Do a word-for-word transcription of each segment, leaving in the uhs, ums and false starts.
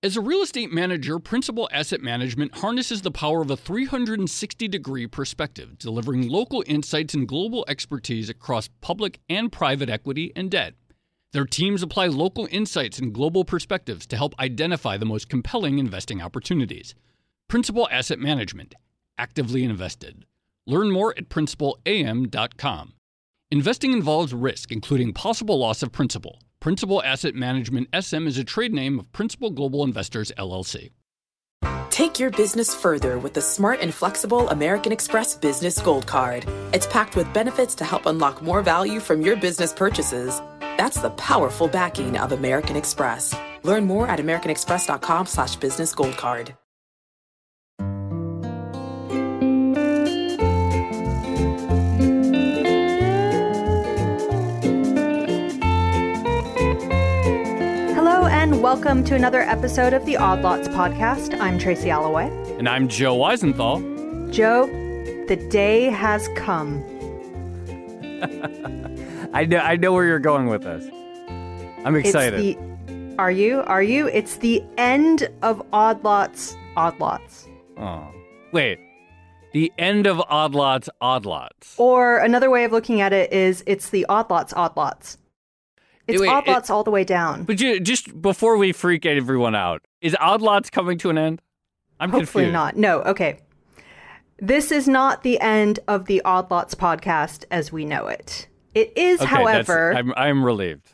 As a real estate manager, Principal Asset Management harnesses the power of a three hundred sixty degree perspective, delivering local insights and global expertise across public and private equity and debt. Their teams apply local insights and global perspectives to help identify the most compelling investing opportunities. Principal Asset Management. Actively invested. Learn more at principal a m dot com. Investing involves risk, including possible loss of principal. Principal Asset Management S M is a trade name of Principal Global Investors, L L C. Take your business further with the smart and flexible American Express Business Gold Card. It's packed with benefits to help unlock more value from your business purchases. That's the powerful backing of American Express. Learn more at americanexpress.com slash business gold card. And welcome to another episode of the Odd Lots podcast. I'm Tracy Alloway. And I'm Joe Weisenthal. Joe, the day has come. I know I know where you're going with this. I'm excited. It's the, are you? Are you? It's the end of Odd Lots, Odd Lots. Oh, wait. The end of Odd Lots, Odd Lots. Or another way of looking at it is it's the Odd Lots, Odd Lots. It's Wait, Odd Lots it, all the way down. But you, just before we freak everyone out, is Odd Lots coming to an end? I'm Hopefully confused. not. No, okay. This is not the end of the Odd Lots podcast as we know it. It is, okay, however... I'm, I'm relieved.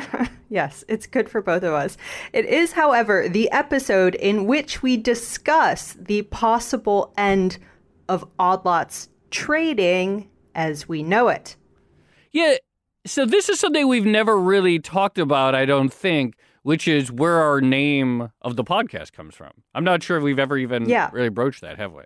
Yes, it's good for both of us. It is, however, the episode in which we discuss the possible end of Odd Lots trading as we know it. Yeah. So this is something we've never really talked about, I don't think, which is where our name of the podcast comes from. I'm not sure if we've ever even yeah. really broached that, have we?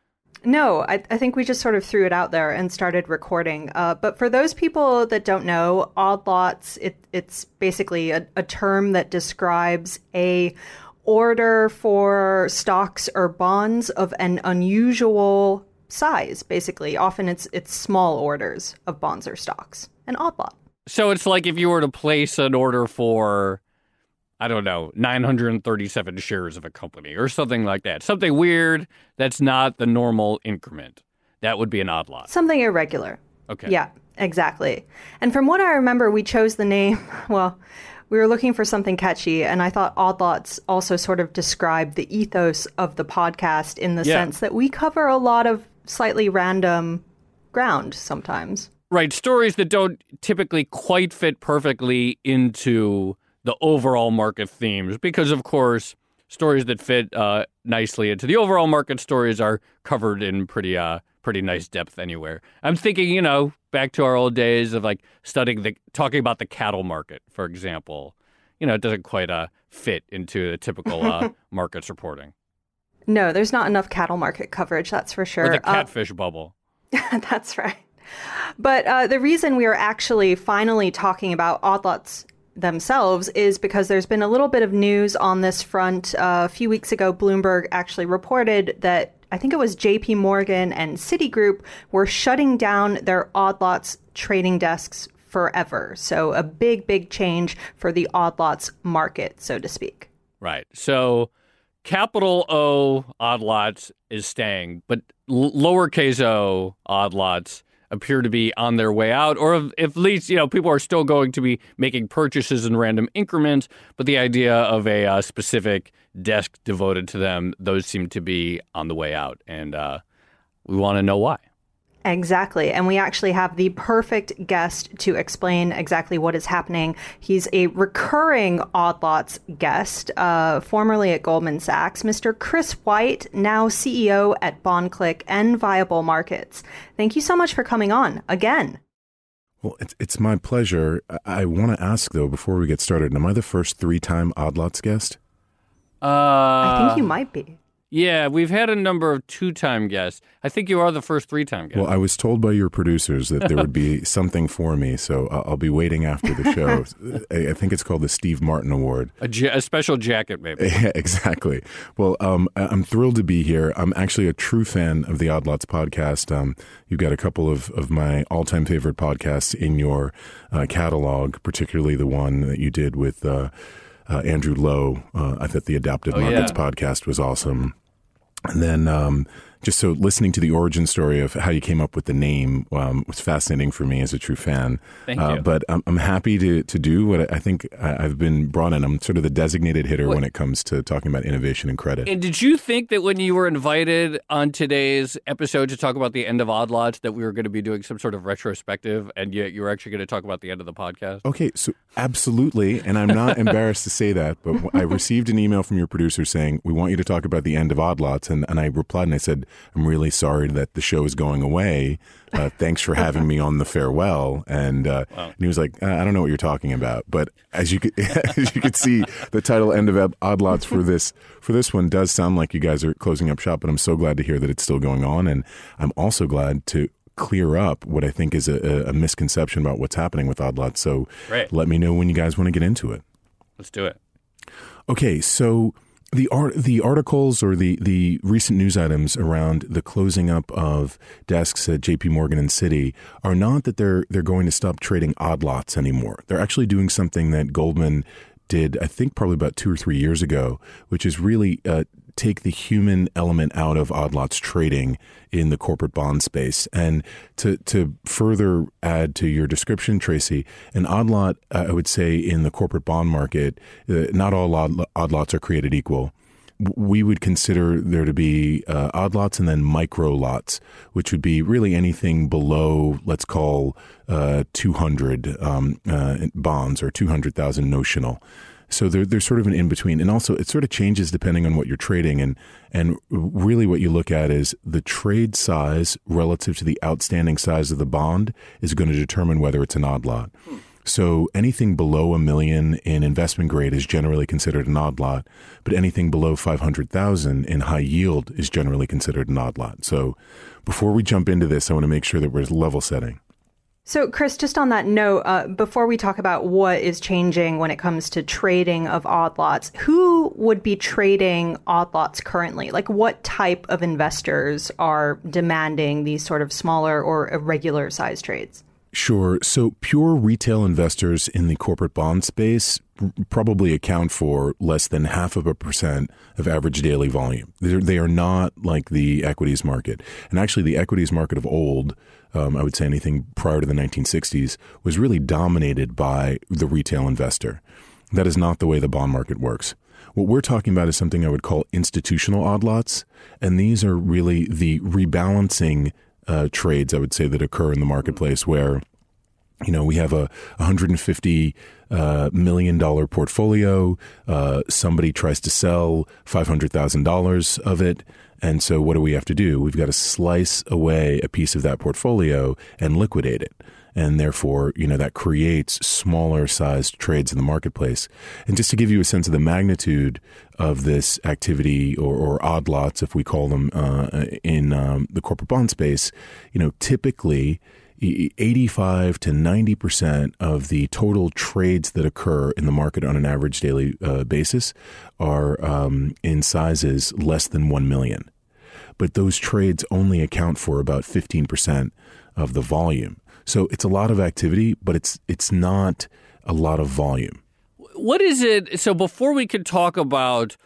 No, I, I think we just sort of threw it out there and started recording. Uh, but for those people that don't know, Odd Lots, it, it's basically a, a term that describes a order for stocks or bonds of an unusual size, basically. Often it's it's small orders of bonds or stocks. An odd lot. So it's like if you were to place an order for, I don't know, nine hundred thirty-seven shares of a company or something like that. Something weird that's not the normal increment. That would be an odd lot. Something irregular. Okay. Yeah, exactly. And from what I remember, we chose the name, well, we were looking for something catchy, and I thought Odd Lots also sort of described the ethos of the podcast in the yeah. sense that we cover a lot of slightly random ground sometimes. Right, stories that don't typically quite fit perfectly into the overall market themes because, of course, stories that fit uh, nicely into the overall market stories are covered in pretty uh, pretty nice depth anywhere. I'm thinking, you know, back to our old days of like studying the, talking about the cattle market, for example. You know, it doesn't quite uh, fit into the typical uh, markets reporting. No, there's not enough cattle market coverage, that's for sure. Or the catfish uh, bubble. That's right. But uh, the reason we are actually finally talking about Odd Lots themselves is because there's been a little bit of news on this front. Uh, a few weeks ago, Bloomberg actually reported that I think it was J P Morgan and Citigroup were shutting down their Odd Lots trading desks forever. So a big, big change for the Odd Lots market, so to speak. Right. So capital O Odd Lots is staying, but l- lowercase o Odd Lots appear to be on their way out, or if, if at least, you know, people are still going to be making purchases in random increments, but the idea of a uh, specific desk devoted to them, those seem to be on the way out, and uh, we want to know why. Exactly. And we actually have the perfect guest to explain exactly what is happening. He's a recurring Odd Lots guest, uh, formerly at Goldman Sachs, Mister Chris White, now C E O at BondClick and Viable Markets. Thank you so much for coming on again. Well, it's, it's my pleasure. I, I want to ask, though, before we get started, am I the first three-time Odd Lots guest? Uh, I think you might be. Yeah, we've had a number of two-time guests. I think you are the first three-time guest. Well, I was told by your producers that there would be something for me, so I'll be waiting after the show. I think it's called the Steve Martin Award. A, ja- a special jacket, maybe. Yeah, exactly. Well, um, I'm thrilled to be here. I'm actually a true fan of the Odd Lots podcast. Um, you've got a couple of, of my all-time favorite podcasts in your uh, catalog, particularly the one that you did with... Uh, uh, Andrew Lowe. Uh, I thought the Adaptive oh, Markets yeah. podcast was awesome. And then um, just so listening to the origin story of how you came up with the name um, was fascinating for me as a true fan. Thank uh, you. But I'm, I'm happy to, to do what I think I've been brought in. I'm sort of the designated hitter what? when it comes to talking about innovation and credit. And did you think that when you were invited on today's episode to talk about the end of Odd Lots that we were going to be doing some sort of retrospective and yet you were actually going to talk about the end of the podcast? Okay, so absolutely. And I'm not embarrassed to say that, but I received an email from your producer saying, we want you to talk about the end of Odd Lots. And, and I replied and I said, I'm really sorry that the show is going away. Uh, thanks for having me on the farewell. And, uh, wow. and he was like, I don't know what you're talking about. But as you could, as you could see, the title End of Odd Lots for this for this one does sound like you guys are closing up shop. But I'm so glad to hear that it's still going on. And I'm also glad to clear up what I think is a, a misconception about what's happening with Odd Lots. So Great. Let me know when you guys want to get into it. Let's do it. Okay, so the art, the articles or the, the recent news items around the closing up of desks at J P Morgan and Citi are not that they're they're going to stop trading odd lots anymore. They're actually doing something that Goldman did, I think, probably about two or three years ago, which is really uh, take the human element out of odd lots trading in the corporate bond space. And to to further add to your description, Tracy, an odd lot, uh, I would say, in the corporate bond market, uh, not all odd, odd lots are created equal. We would consider there to be uh, odd lots and then micro lots, which would be really anything below, let's call, uh, two hundred um, uh, bonds or two hundred thousand notional. So there, there's sort of an in-between. And also it sort of changes depending on what you're trading. And, and really what you look at is the trade size relative to the outstanding size of the bond is going to determine whether it's an odd lot. Hmm. So anything below a million in investment grade is generally considered an odd lot, but anything below five hundred thousand in high yield is generally considered an odd lot. So before we jump into this, I want to make sure that we're level setting. So, Chris, just on that note, uh, before we talk about what is changing when it comes to trading of odd lots, who would be trading odd lots currently? Like, what type of investors are demanding these sort of smaller or irregular size trades? Sure. So pure retail investors in the corporate bond space probably account for less than half of a percent of average daily volume. They're, they are not like the equities market. And actually, the equities market of old, um, I would say anything prior to the nineteen sixties, was really dominated by the retail investor. That is not the way the bond market works. What we're talking about is something I would call institutional odd lots. And these are really the rebalancing Uh, trades, I would say, that occur in the marketplace where, you know, we have a one hundred fifty uh, million dollars portfolio. Uh, somebody tries to sell five hundred thousand dollars of it. And so what do we have to do? We've got to slice away a piece of that portfolio and liquidate it. And therefore, you know, that creates smaller sized trades in the marketplace. And just to give you a sense of the magnitude of this activity or, or odd lots, if we call them uh, in um, the corporate bond space, you know, typically eighty-five to ninety percent of the total trades that occur in the market on an average daily uh, basis are um, in sizes less than one million. But those trades only account for about fifteen percent of the volume. So it's a lot of activity, but it's it's not a lot of volume. What is it? So before we could talk about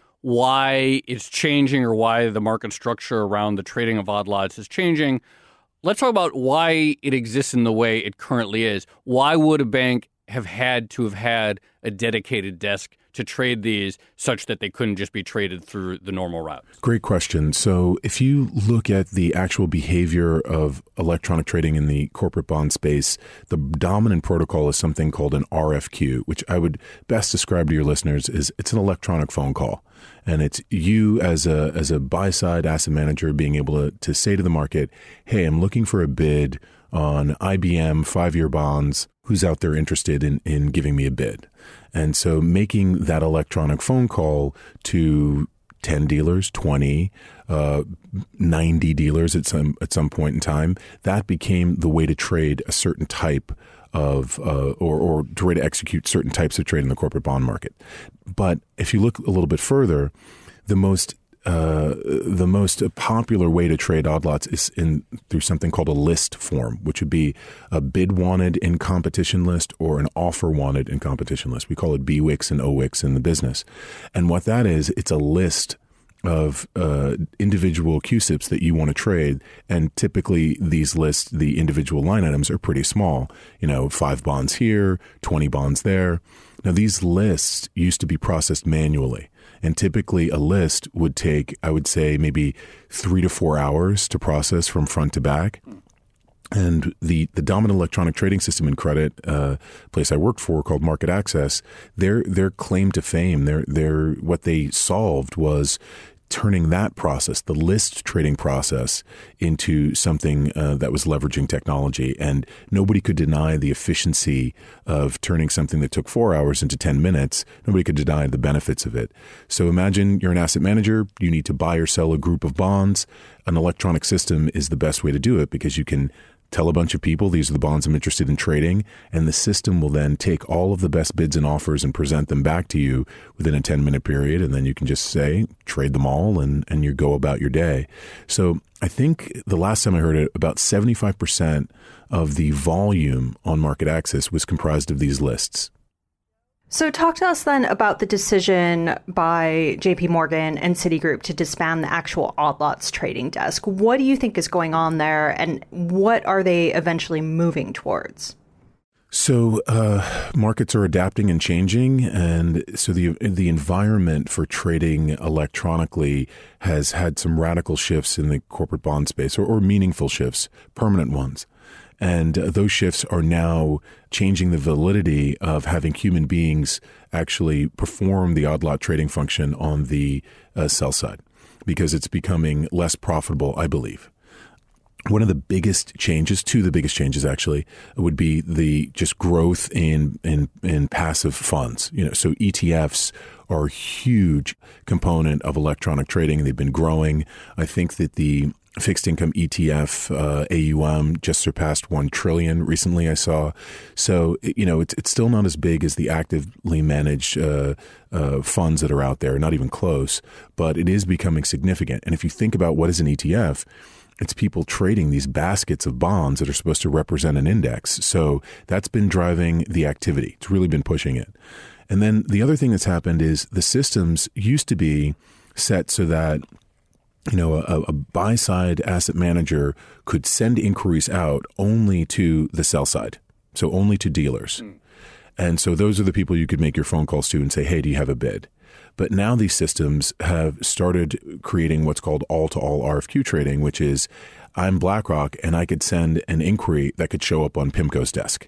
why it's changing or why the market structure around the trading of odd lots is changing, let's talk about why it exists in the way it currently is. Why would a bank have had to have had a dedicated desk to trade these such that they couldn't just be traded through the normal routes? Great question. So if you look at the actual behavior of electronic trading in the corporate bond space, the dominant protocol is something called an R F Q, which I would best describe to your listeners as it's an electronic phone call. And it's you as a as a buy-side asset manager being able to, to say to the market, hey, I'm looking for a bid on I B M five-year bonds. Who's out there interested in, in giving me a bid? And so making that electronic phone call to ten dealers, twenty, uh, ninety dealers at some at some point in time, that became the way to trade a certain type of uh, or, or to way to execute certain types of trade in the corporate bond market. But if you look a little bit further, the most uh, the most popular way to trade odd lots is in through something called a list form, which would be a bid wanted in competition list or an offer wanted in competition list. We call it B W I C S and O W I C S in the business. And what that is, it's a list of uh, individual Q S I Ps that you want to trade. And typically these lists, the individual line items are pretty small, you know, five bonds here, twenty bonds there. Now, these lists used to be processed manually. And typically a list would take, I would say, maybe three to four hours to process from front to back. And the, the dominant electronic trading system in credit, uh, place I worked for called MarketAxess, their their claim to fame, their their what they solved was turning that process, the list trading process, into something uh, that was leveraging technology. And nobody could deny the efficiency of turning something that took four hours into ten minutes. Nobody could deny the benefits of it. So imagine you're an asset manager. You need to buy or sell a group of bonds. An electronic system is the best way to do it because you can tell a bunch of people, these are the bonds I'm interested in trading, and the system will then take all of the best bids and offers and present them back to you within a ten-minute period, and then you can just say, trade them all, and, and you go about your day. So I think the last time I heard it, about seventy-five percent of the volume on MarketAxess was comprised of these lists. So talk to us then about the decision by J P Morgan and Citigroup to disband the actual odd lots trading desk. What do you think is going on there, and what are they eventually moving towards? So uh, markets are adapting and changing, and so the the environment for trading electronically has had some radical shifts in the corporate bond space, or, or meaningful shifts, permanent ones. And uh, those shifts are now changing the validity of having human beings actually perform the odd lot trading function on the uh, sell side, because it's becoming less profitable, I believe. One of the biggest changes, two of the biggest changes actually, would be the just growth in in, in passive funds. You know, so E T Fs are a huge component of electronic trading. They've been growing. I think that the fixed income E T F uh, A U M just surpassed one trillion recently, I saw. So, you know, it's it's still not as big as the actively managed uh, uh, funds that are out there, not even close, but it is becoming significant. And if you think about what is an E T F, it's people trading these baskets of bonds that are supposed to represent an index. So that's been driving the activity. It's really been pushing it. And then the other thing that's happened is the systems used to be set so that, you know, a, a buy-side asset manager could send inquiries out only to the sell side, so only to dealers. Mm. And so those are the people you could make your phone calls to and say, hey, do you have a bid? But now these systems have started creating what's called all-to-all R F Q trading, which is I'm BlackRock and I could send an inquiry that could show up on PIMCO's desk.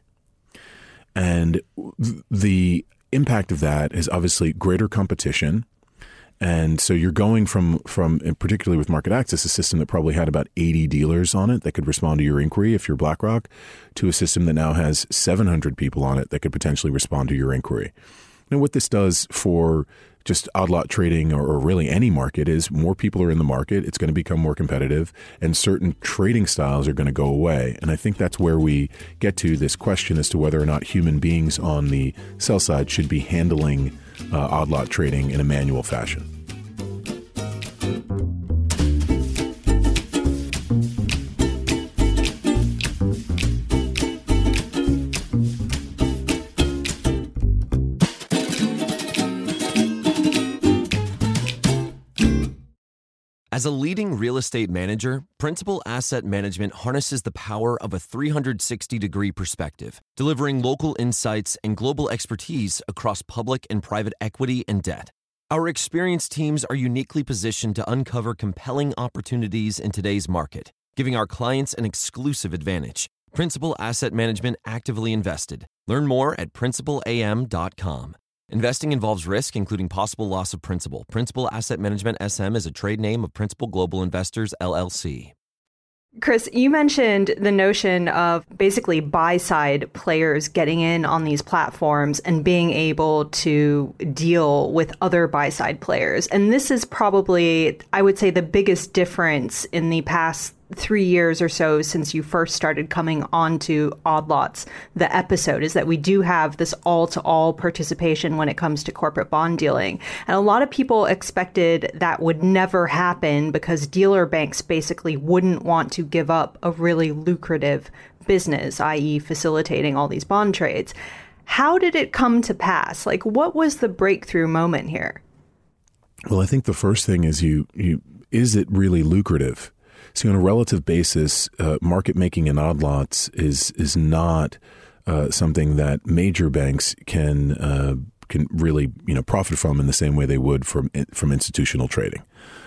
And the impact of that is obviously greater competition. And so you're going from, from particularly with MarketAxess, a system that probably had about eighty dealers on it that could respond to your inquiry if you're BlackRock, to a system that now has seven hundred people on it that could potentially respond to your inquiry. And what this does for just odd lot trading, or, or really any market, is more people are in the market. It's going to become more competitive, and certain trading styles are going to go away. And I think that's where we get to this question as to whether or not human beings on the sell side should be handling uh, odd lot trading in a manual fashion. As a leading real estate manager, Principal Asset Management harnesses the power of a three hundred sixty degree perspective, delivering local insights and global expertise across public and private equity and debt. Our experienced teams are uniquely positioned to uncover compelling opportunities in today's market, giving our clients an exclusive advantage. Principal Asset Management actively invested. Learn more at principal a m dot com. Investing involves risk, including possible loss of principal. Principal Asset Management S M is a trade name of Principal Global Investors, L L C. Chris, you mentioned the notion of basically buy-side players getting in on these platforms and being able to deal with other buy-side players. And this is probably, I would say, the biggest difference in the past three years or so since you first started coming onto Odd Lots, the episode, is that we do have this all-to-all participation when it comes to corporate bond dealing. And a lot of people expected that would never happen because dealer banks basically wouldn't want to give up a really lucrative business, that is facilitating all these bond trades. How did it come to pass? Like, what was the breakthrough moment here? Well, I think the first thing is you, you is it really lucrative? See, on a relative basis, uh, market making in odd lots is is not uh, something that major banks can uh, can really you know profit from in the same way they would from from institutional trading.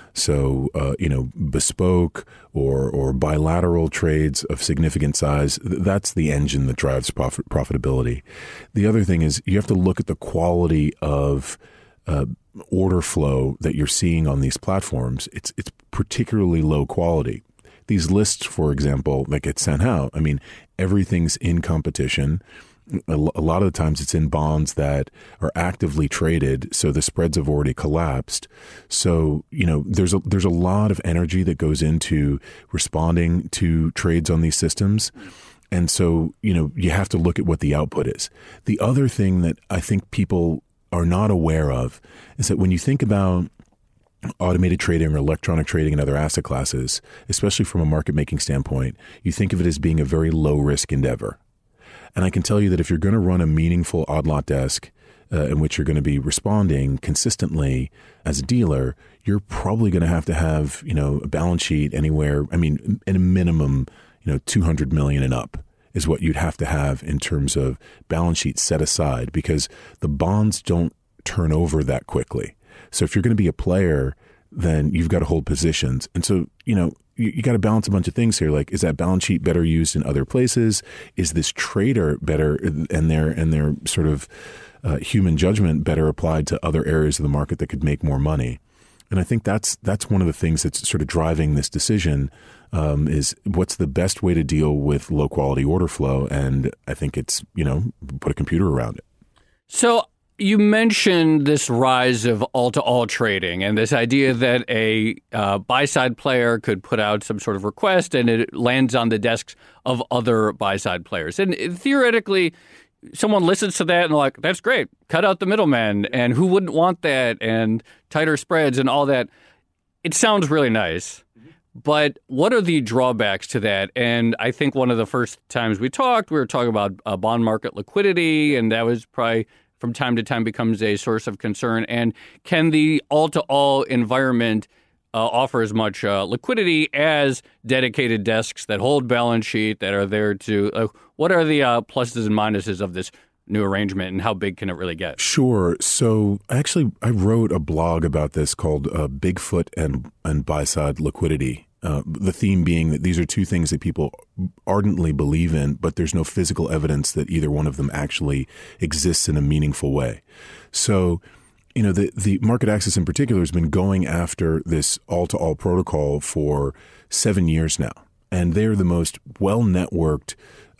So uh, you know, bespoke or or bilateral trades of significant size, that's the engine that drives profit, profitability. The other thing is you have to look at the quality of uh, order flow that you're seeing on these platforms. It's it's particularly low quality. These lists, for example, that get sent out, I mean, everything's in competition. A lot of the times it's in bonds that are actively traded, so the spreads have already collapsed. So, you know, there's a, there's a lot of energy that goes into responding to trades on these systems. And so, you know, you have to look at what the output is. The other thing that I think people are not aware of is that when you think about automated trading or electronic trading in other asset classes, especially from a market making standpoint, you think of it as being a very low risk endeavor. And I can tell you that if you're going to run a meaningful odd lot desk uh, in which you're going to be responding consistently as a dealer, you're probably going to have to have, you know, a balance sheet anywhere, I mean, at a minimum, you know, two hundred million and up is what you'd have to have in terms of balance sheet set aside, because the bonds don't turn over that quickly. So if you're going to be a player, then you've got to hold positions. And so, you know, you, you got to balance a bunch of things here. Like, is that balance sheet better used in other places? Is this trader better and their and their sort of uh, human judgment better applied to other areas of the market that could make more money? And I think that's that's one of the things that's sort of driving this decision um, is what's the best way to deal with low quality order flow. And I think it's, you know, put a computer around it. So you mentioned this rise of all-to-all trading and this idea that a uh, buy-side player could put out some sort of request and it lands on the desks of other buy-side players. And theoretically, someone listens to that and they're like, that's great. Cut out the middleman. And who wouldn't want that? And tighter spreads and all that. It sounds really nice. But what are the drawbacks to that? And I think one of the first times we talked, we were talking about uh, bond market liquidity, and that was probably from time to time becomes a source of concern. And can the all-to-all environment uh, offer as much uh, liquidity as dedicated desks that hold balance sheet, that are there to uh, – what are the uh, pluses and minuses of this new arrangement, and how big can it really get? Sure. So actually, I wrote a blog about this called uh, Bigfoot and, and Buy-Side Liquidity. Uh, the theme being that these are two things that people ardently believe in, but there's no physical evidence that either one of them actually exists in a meaningful way. So, you know, the, the market access in particular has been going after this all-to-all protocol for seven years now. And they're the most well-networked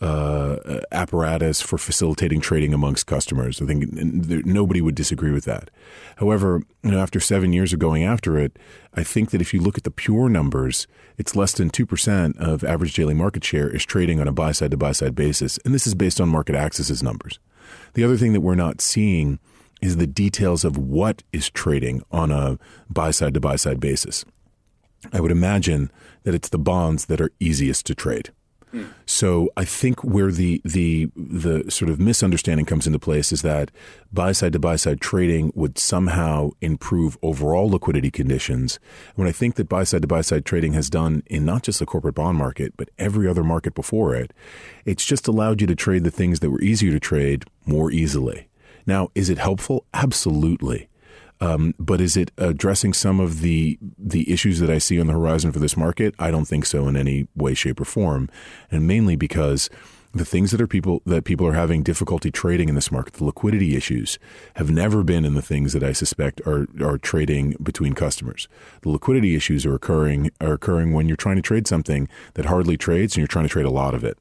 uh, apparatus for facilitating trading amongst customers. I think nobody would disagree with that. However, you know, after seven years of going after it, I think that if you look at the pure numbers, it's less than two percent of average daily market share is trading on a buy-side to buy-side basis. And this is based on market access's numbers. The other thing that we're not seeing is the details of what is trading on a buy-side to buy-side basis. I would imagine that it's the bonds that are easiest to trade. Hmm. So I think where the the the sort of misunderstanding comes into place is that buy-side to buy-side trading would somehow improve overall liquidity conditions. When I think that buy-side to buy-side trading has done in not just the corporate bond market, but every other market before it, it's just allowed you to trade the things that were easier to trade more easily. Now, is it helpful? Absolutely. Um, but is it addressing some of the the issues that I see on the horizon for this market? I don't think so in any way, shape, or form, and mainly because the things that are people that people are having difficulty trading in this market, the liquidity issues, have never been in the things that I suspect are are trading between customers. The liquidity issues are occurring are occurring when you're trying to trade something that hardly trades and you're trying to trade a lot of it.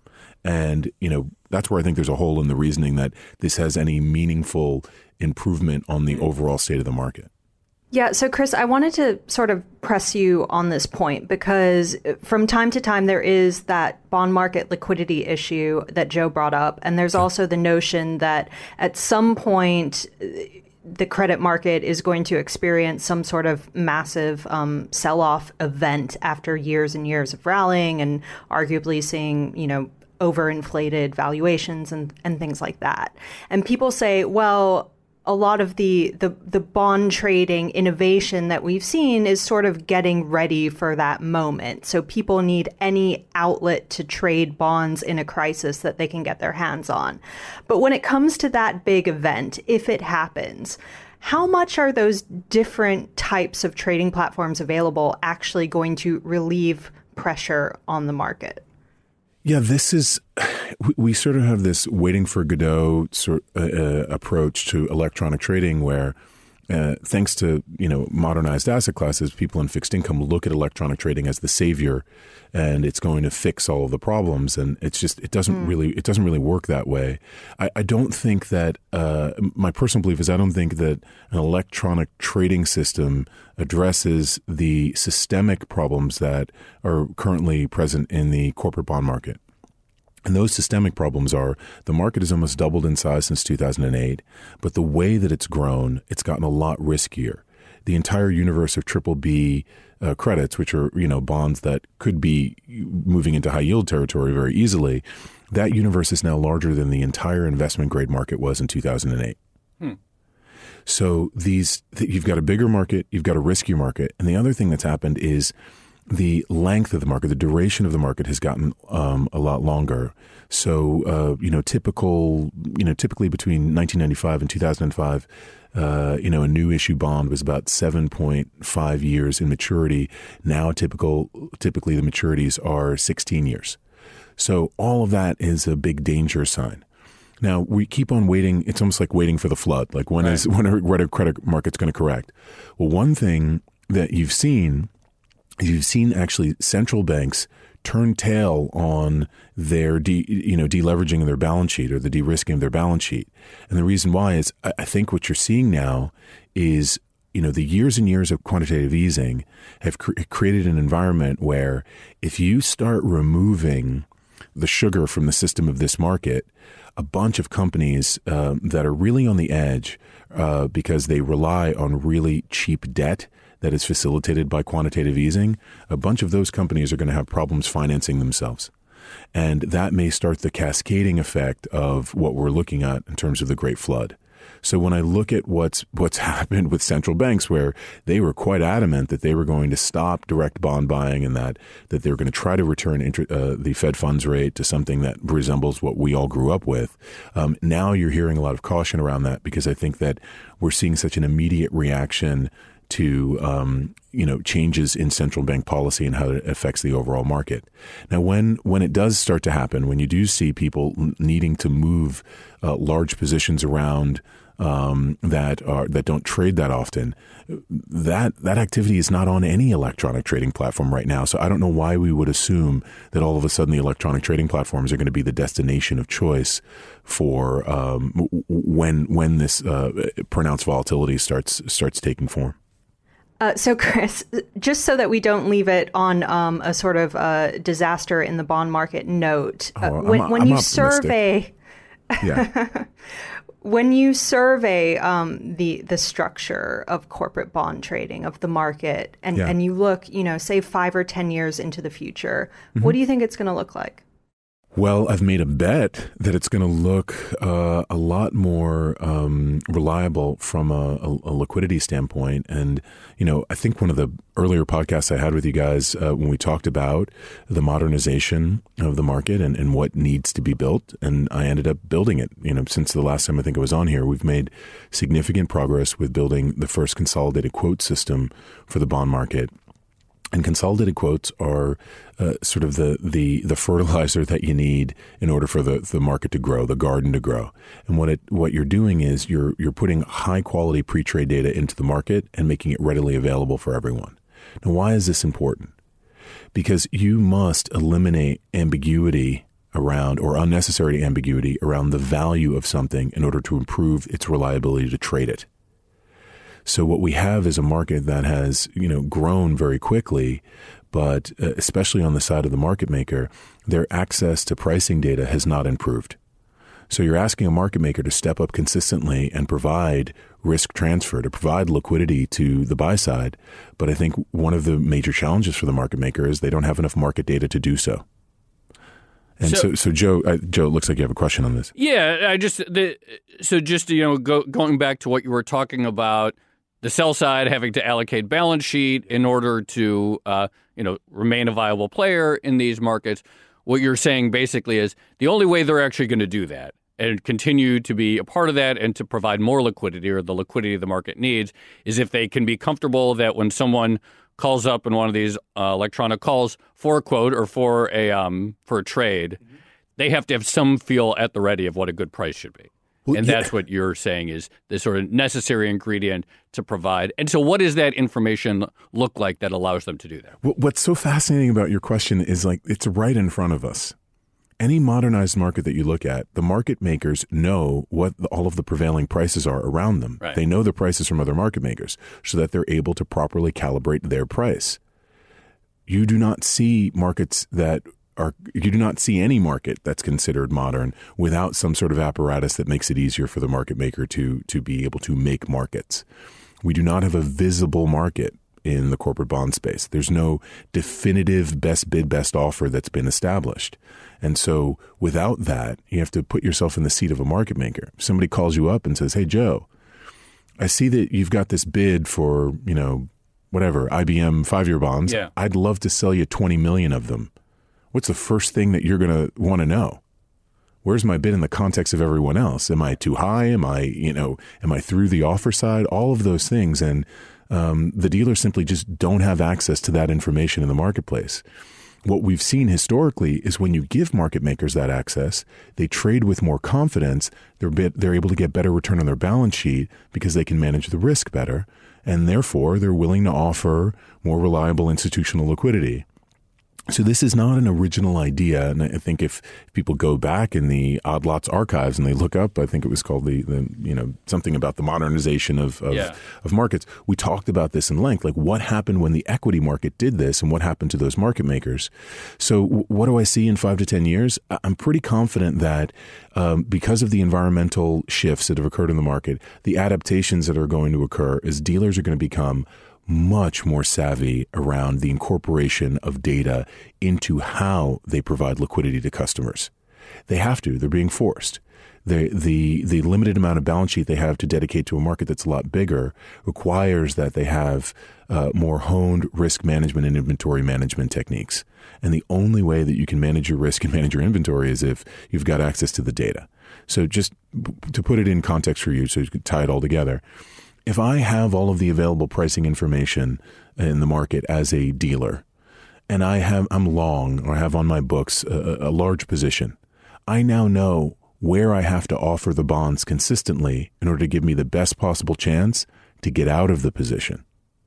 And, you know, that's where I think there's a hole in the reasoning that this has any meaningful improvement on the overall state of the market. Yeah, so Chris, I wanted to sort of press you on this point because from time to time there is that bond market liquidity issue that Joe brought up. And there's also the notion that at some point the credit market is going to experience some sort of massive um, sell-off event after years and years of rallying and arguably seeing, you know, overinflated valuations and, and things like that. And people say, well, a lot of the, the the bond trading innovation that we've seen is sort of getting ready for that moment. So people need any outlet to trade bonds in a crisis that they can get their hands on. But when it comes to that big event, if it happens, how much are those different types of trading platforms available actually going to relieve pressure on the market? Yeah, this is, we sort of have this waiting for Godot sort uh, uh, approach to electronic trading where uh, thanks to, you know, modernized asset classes, people in fixed income look at electronic trading as the savior and it's going to fix all of the problems. And it's just, it doesn't mm. really, it doesn't really work that way. I, I don't think that, uh, my personal belief is I don't think that an electronic trading system addresses the systemic problems that are currently present in the corporate bond market. And those systemic problems are the market has almost doubled in size since two thousand eight, but the way that it's grown, it's gotten a lot riskier. The entire universe of triple B uh, credits, which are, you know, bonds that could be moving into high yield territory very easily, that universe is now larger than the entire investment grade market was in two thousand eight. Hmm. So these, you've got a bigger market, you've got a riskier market. And the other thing that's happened is the length of the market, the duration of the market has gotten um, a lot longer. So, uh, you know, typical, you know, typically between nineteen ninety-five and two thousand five, uh, you know, a new issue bond was about seven point five years in maturity. Now, typical, typically the maturities are sixteen years. So all of that is a big danger sign. Now, we keep on waiting. It's almost like waiting for the flood. Like when right. is when are, when are credit markets going to correct? Well, one thing that you've seen is you've seen actually central banks turn tail on their de, you know deleveraging of their balance sheet or the de-risking of their balance sheet. And the reason why is I, I think what you're seeing now is you know the years and years of quantitative easing have cr- created an environment where if you start removing the sugar from the system of this market, a bunch of companies uh, that are really on the edge uh, because they rely on really cheap debt that is facilitated by quantitative easing, a bunch of those companies are going to have problems financing themselves. And that may start the cascading effect of what we're looking at in terms of the Great Flood. So when I look at what's what's happened with central banks, where they were quite adamant that they were going to stop direct bond buying and that that they were going to try to return inter, uh, the Fed funds rate to something that resembles what we all grew up with, um, now you're hearing a lot of caution around that because I think that we're seeing such an immediate reaction to um, you know changes in central bank policy and how it affects the overall market. Now, when when it does start to happen, when you do see people needing to move uh, large positions around um, that are that don't trade that often, that that activity is not on any electronic trading platform right now. So I don't know why we would assume that all of a sudden the electronic trading platforms are going to be the destination of choice for um, when when this uh, pronounced volatility starts starts taking form. Uh, so, Chris, just so that we don't leave it on um, a sort of uh, disaster in the bond market note, uh, oh, when, I'm, when I'm you optimistic. survey, yeah. when you survey um, the the structure of corporate bond trading of the market, and, yeah. and you look, you know, say five or ten years into the future, mm-hmm. what do you think it's going to look like? Well, I've made a bet that it's going to look uh, a lot more um, reliable from a, a, a liquidity standpoint. And, you know, I think one of the earlier podcasts I had with you guys uh, when we talked about the modernization of the market and, and what needs to be built, and I ended up building it. You know, since the last time I think I was on here, we've made significant progress with building the first consolidated quote system for the bond market. And consolidated quotes are uh, sort of the, the the fertilizer that you need in order for the, the market to grow, the garden to grow. And what it what you're doing is you're you're putting high quality pre-trade data into the market and making it readily available for everyone. Now, why is this important? Because you must eliminate ambiguity around or unnecessary ambiguity around the value of something in order to improve its reliability to trade it. So what we have is a market that has, you know, grown very quickly, but uh, especially on the side of the market maker, their access to pricing data has not improved. So you're asking a market maker to step up consistently and provide risk transfer, to provide liquidity to the buy side. But I think one of the major challenges for the market maker is they don't have enough market data to do so. And so, so, so Joe, uh, Joe, it looks like you have a question on this. Yeah, I just the, so just you know, go, going back to what you were talking about, the sell side having to allocate balance sheet in order to uh, you know remain a viable player in these markets. What you're saying basically is the only way they're actually going to do that and continue to be a part of that and to provide more liquidity or the liquidity the market needs is if they can be comfortable that when someone calls up in one of these uh, electronic calls for a quote or for a um, for a trade, mm-hmm. they have to have some feel at the ready of what a good price should be. Well, and yeah. that's what you're saying is the sort of necessary ingredient to provide. And so what does that information look like that allows them to do that? What's so fascinating about your question is like it's right in front of us. Any modernized market that you look at, the market makers know what all of the prevailing prices are around them. Right. They know the prices from other market makers so that they're able to properly calibrate their price. You do not see markets that are, you do not see any market that's considered modern without some sort of apparatus that makes it easier for the market maker to, to be able to make markets. We do not have a visible market in the corporate bond space. There's no definitive best bid, best offer that's been established. And so without that, you have to put yourself in the seat of a market maker. If somebody calls you up and says, hey, Joe, I see that you've got this bid for, you know, whatever, I B M five-year bonds. Yeah. I'd love to sell you twenty million of them. What's the first thing that you're going to want to know? Where's my bid in the context of everyone else? Am I too high? Am I, you know, am I through the offer side? All of those things. And um, the dealers simply just don't have access to that information in the marketplace. What we've seen historically is when you give market makers that access, they trade with more confidence. They're bit, they're able to get better return on their balance sheet because they can manage the risk better. And therefore, they're willing to offer more reliable institutional liquidity. So this is not an original idea. And I think if people go back in the Odd Lots archives and they look up, I think it was called the, the you know, something about the modernization of, of, yeah. of markets. We talked about this in length, like what happened when the equity market did this and what happened to those market makers. So w- what do I see in five to ten years? I'm pretty confident that um, because of the environmental shifts that have occurred in the market, the adaptations that are going to occur is dealers are going to become much more savvy around the incorporation of data into how they provide liquidity to customers. They have to. They're being forced. The, the, the limited amount of balance sheet they have to dedicate to a market that's a lot bigger requires that they have uh, more honed risk management and inventory management techniques. And the only way that you can manage your risk and manage your inventory is if you've got access to the data. So just to put it in context for you so you can tie it all together, if I have all of the available pricing information in the market as a dealer, and I have I'm long or have on my books a, a large position, I now know where I have to offer the bonds consistently in order to give me the best possible chance to get out of the position.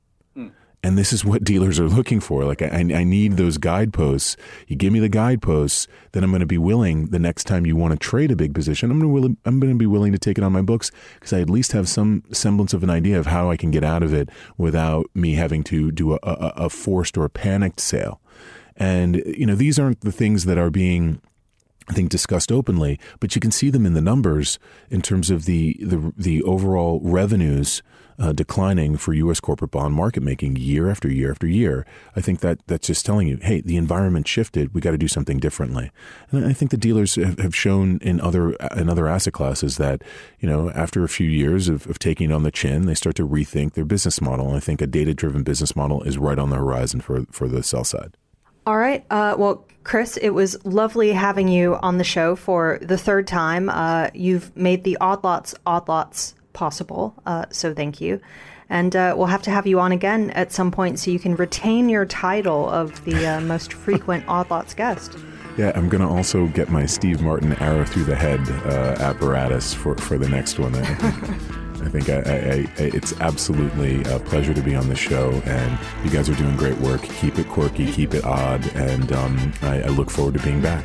And this is what dealers are looking for. Like, I, I need those guideposts. You give me the guideposts, then I'm going to be willing the next time you want to trade a big position, I'm going to, I'm going to be willing to take it on my books because I at least have some semblance of an idea of how I can get out of it without me having to do a, a, a forced or a panicked sale. And, you know, these aren't the things that are being, I think, discussed openly, but you can see them in the numbers in terms of the the, the overall revenues uh, declining for U S corporate bond market making year after year after year. I think that that's just telling you, hey, the environment shifted. We got to do something differently. And I think the dealers have, have shown in other in other asset classes that, you know, after a few years of, of taking it on the chin, they start to rethink their business model. And I think a data-driven business model is right on the horizon for for the sell side. All right. Uh, well, Chris, it was lovely having you on the show for the third time. Uh, you've made the Odd Lots Odd Lots possible, uh, so thank you. And uh, we'll have to have you on again at some point so you can retain your title of the uh, most frequent Odd Lots guest. Yeah, I'm going to also get my Steve Martin arrow through the head uh, apparatus for, for the next one. I think, I think I, I, I, it's absolutely a pleasure to be on the show, and you guys are doing great work. Keep it quirky, keep it odd, and um, I, I look forward to being back.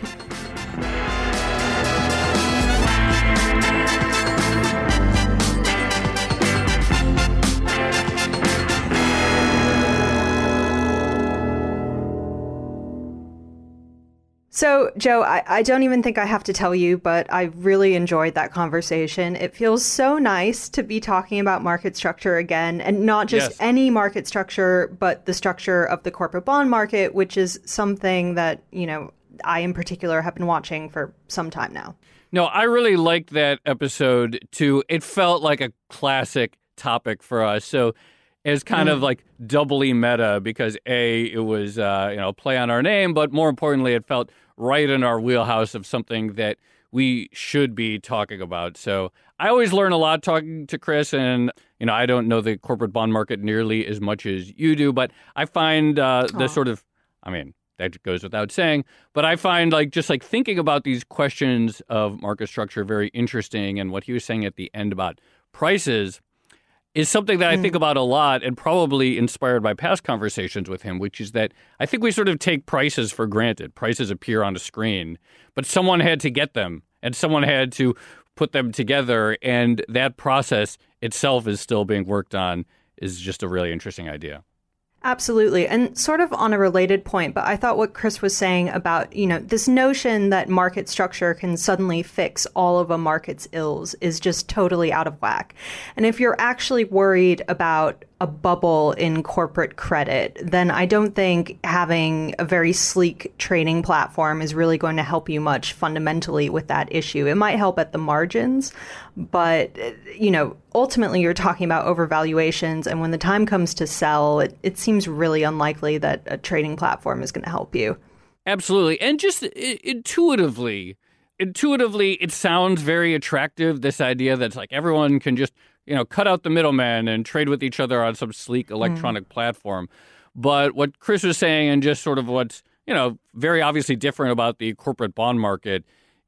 So, Joe, I, I don't even think I have to tell you, but I really enjoyed that conversation. It feels so nice to be talking about market structure again, and not just Yes. any market structure, but the structure of the corporate bond market, which is something that, you know, I in particular have been watching for some time now. No, I really liked that episode too. It felt like a classic topic for us. So it's kind mm. of like doubly meta because A, it was, uh, you know, play on our name, but more importantly, it felt right in our wheelhouse of something that we should be talking about. So I always learn a lot talking to Chris, and, you know, I don't know the corporate bond market nearly as much as you do, but I find uh, the sort of, I mean, that goes without saying, but I find like just like thinking about these questions of market structure very interesting. And what he was saying at the end about prices is something that I mm. think about a lot, and probably inspired by past conversations with him, which is that I think we sort of take prices for granted. Prices appear on a screen, but someone had to get them and someone had to put them together. And that process itself is still being worked on, is just a really interesting idea. Absolutely. And sort of on a related point, but I thought what Chris was saying about, you know, this notion that market structure can suddenly fix all of a market's ills is just totally out of whack. And if you're actually worried about a bubble in corporate credit, then I don't think having a very sleek trading platform is really going to help you much fundamentally with that issue. It might help at the margins, but, you know, ultimately you're talking about overvaluations. And when the time comes to sell, it, it seems really unlikely that a trading platform is going to help you. Absolutely. And just intuitively, intuitively, it sounds very attractive, this idea that's like everyone can just, you know, cut out the middleman and trade with each other on some sleek electronic mm. platform. But what Chris was saying, and just sort of what's, you know, very obviously different about the corporate bond market,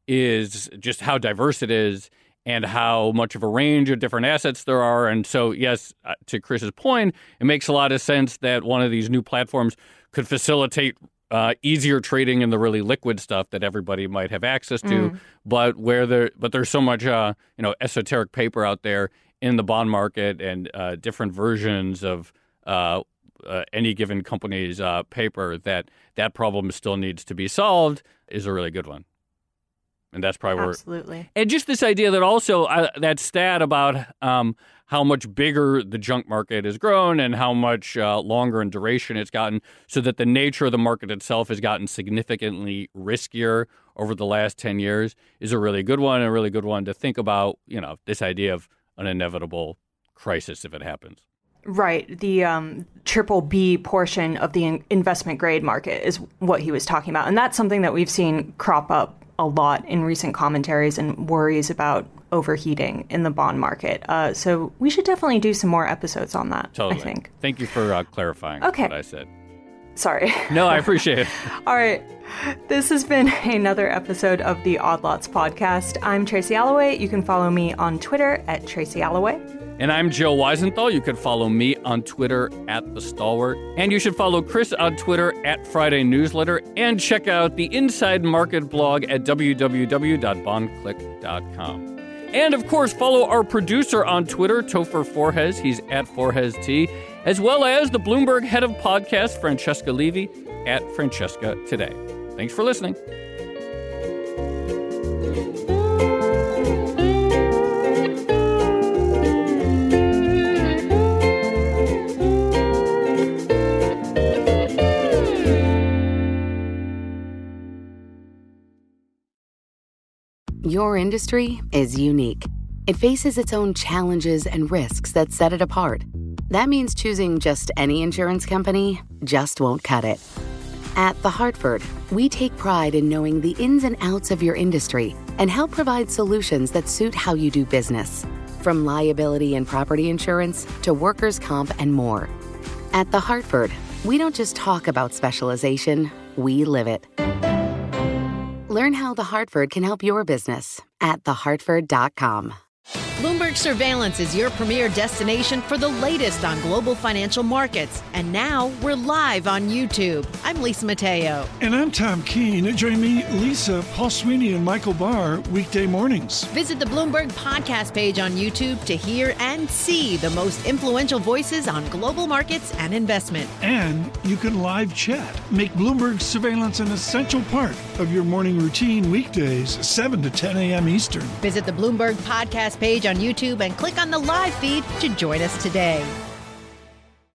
is just how diverse it is and how much of a range of different assets there are. And so, yes, to Chris's point, it makes a lot of sense that one of these new platforms could facilitate uh, easier trading in the really liquid stuff that everybody might have access to. Mm. But where there, but there's so much, uh, you know, esoteric paper out there in the bond market, and uh, different versions of uh, uh, any given company's uh, paper, that that problem still needs to be solved, is a really good one. And that's probably where... Absolutely. And just this idea that also, uh, that stat about um, how much bigger the junk market has grown and how much uh, longer in duration it's gotten, so that the nature of the market itself has gotten significantly riskier over the last ten years, is a really good one, and a really good one to think about, you know, this idea of an inevitable crisis if it happens. Right. The um, triple B portion of the in- investment grade market is what he was talking about. And that's something that we've seen crop up a lot in recent commentaries and worries about overheating in the bond market. Uh, so we should definitely do some more episodes on that, totally. I think. Thank you for uh, clarifying okay. what I said. Sorry. No, I appreciate it. All right. This has been another episode of the Odd Lots podcast. I'm Tracy Alloway. You can follow me on Twitter at Tracy Alloway. And I'm Joe Weisenthal. You can follow me on Twitter at The Stalwart. And you should follow Chris on Twitter at Friday Newsletter. And check out the Inside Market blog at w w w dot bond click dot com. And, of course, follow our producer on Twitter, Topher Forhes. He's at Forhes T. As well as the Bloomberg head of podcast, Francesca Levy, at Francesca Today. Thanks for listening. Your industry is unique. It faces its own challenges and risks that set it apart. That means choosing just any insurance company just won't cut it. At The Hartford, we take pride in knowing the ins and outs of your industry and help provide solutions that suit how you do business. From liability and property insurance to workers' comp and more. At The Hartford, we don't just talk about specialization, we live it. Learn how The Hartford can help your business at the hartford dot com. Bloomberg Surveillance is your premier destination for the latest on global financial markets. And now we're live on YouTube. I'm Lisa Mateo. And I'm Tom Keene. Join me, Lisa, Paul Sweeney, and Michael Barr weekday mornings. Visit the Bloomberg podcast page on YouTube to hear and see the most influential voices on global markets and investment. And you can live chat. Make Bloomberg Surveillance an essential part of your morning routine weekdays, seven to ten a.m. Eastern. Visit the Bloomberg Podcast page on YouTube and click on the live feed to join us today.